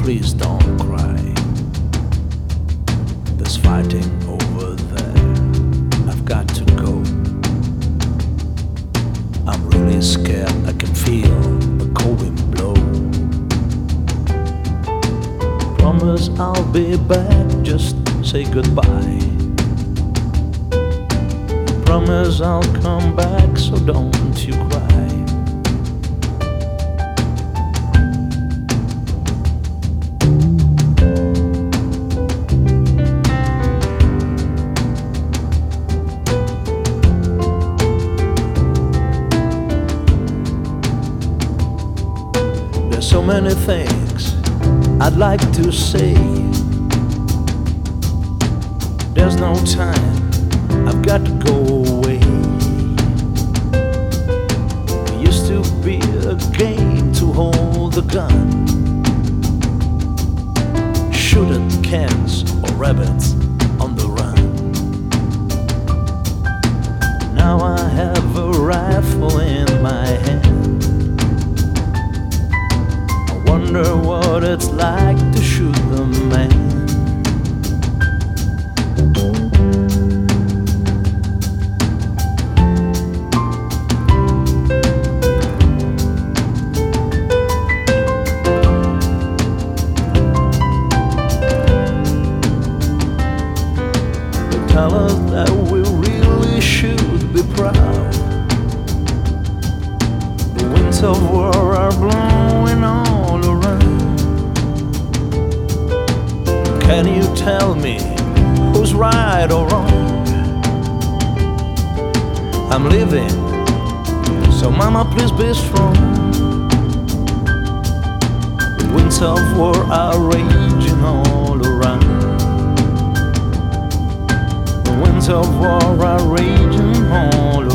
please don't cry. There's fighting over there. I've got to go. I'm really scared. I can feel the cold wind blow. Promise I'll be back. Just say goodbye. Promise I'll come back, so don't you cry. There's so many things I'd like to say. There's no time, I've got to go away. It used to be a game to hold the gun, shoot at cans or rabbits on the run. Now I have a rifle in my hand. I wonder what it's like to shoot the man. Tell us that we really should be proud. The winds of war are blowing all around. Can you tell me who's right or wrong? I'm leaving, so mama please be strong. The winds of war are raging all around. The winds of war are raging all around.